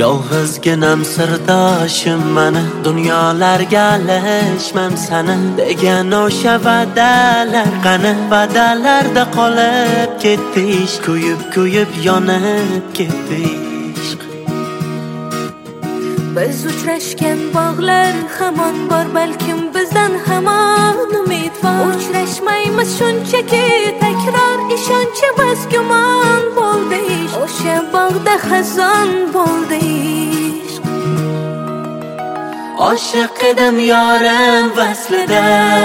Yolg'izginam sirdoshim mani, dunyolarga alishmam sani degan o'sha va'dalar qani? Va'dalarda qolib ketdi ishq, kuyib yonib ketdi ishq. Biz uchrashgan bog'lar hamon bor, balkim bizdan hamon umid bor. Uchrashmaymiz shunchaki takror, ishonchimiz gumon bo'ldi ishq. O'sha bog'da xazon bo'ldi ishq. Oshiq edim yorim vaslida,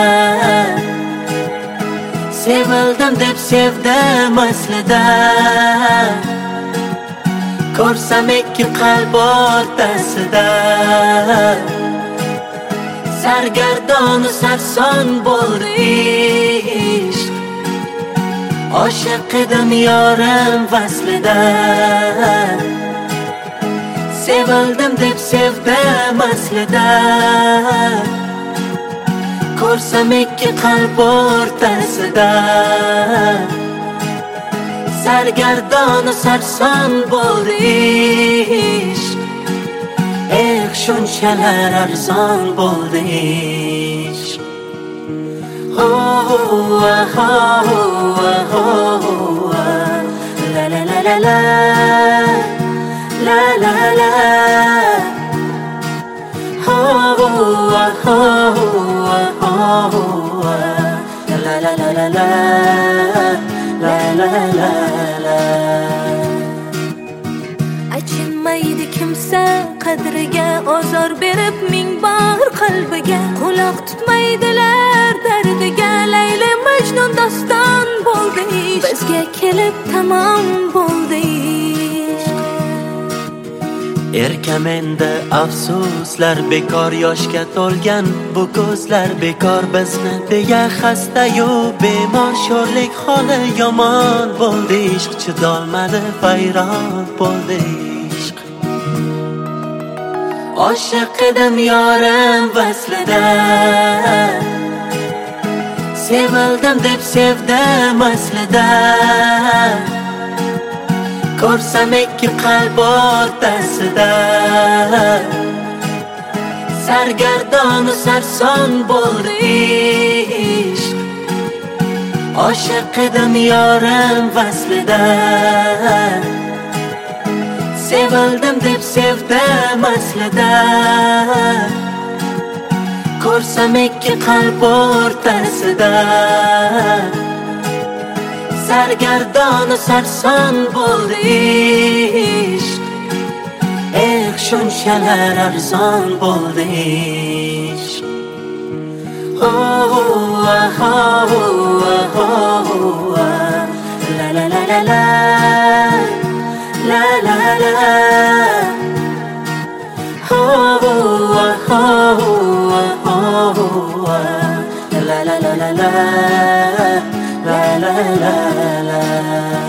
sevildim deb sevdim aslida. Ko'rsam ikki qalb o'rtasida, sargardonu sarson bo'ldi ishq. Oshiq edim yorim vaslida, sevildim deb sevdim aslida. Ko'rsam ikki qalb o'rtasida, sargardonu sarson bo'ldi ishq. Shunchalar arzon bo'ldi ishq. La la la la la, la la la. La la la la la, la la la la. Achinmaydi kimsa qadriga, ozor berib ming bor qalbiga. Quloq tutmaydilar dardiga, Layli Majnun doston bo'ldi ishq. Bizga kelib tamom bo'ldi ishq. Erkam endi afsuslar bekor, yoshga to'lgan bu ko'zlar bekor. Bizni deya xastayu bemor, sho'rlik holi yomon bo'ldi ishq. Chidolmadi vayron bo'ldi ishq. Oshiq edim yorim vaslida, sevildim deb sevdim aslida. Ko'rsam ikki qalb o'rtasida, sargardonu sarson bo'ldi ishq. Oshiq edim yorim vaslida, sevildim deb sevdim aslida. Ko'rsam ikki qalb o'rtasida, sargardonu sarson bo'ldi ishq. Shunchalar arzon bo'ldi ishq. La la la la la, la la la. La la la la la, la la la la.